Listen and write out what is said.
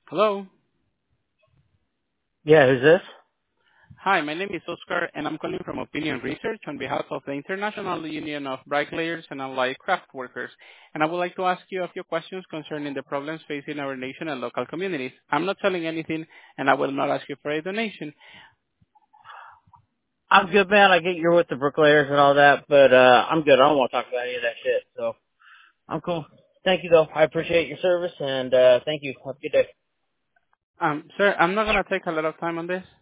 Hello. Yeah, who's this? Hi, my name is Oscar, and I'm calling from Opinion Research on behalf of the International Union of Bricklayers and Allied Craft Workers. And I would like to ask you a few questions concerning the problems facing our nation and local communities. I'm not selling anything, and I will not ask you for a donation. I'm good, man. I get you're with the bricklayers and all that, but I'm good. I don't want to talk about any of that shit, so I'm cool. Thank you, though. I appreciate your service, and thank you. Have a good day. Sir, I'm not going to take a lot of time on this.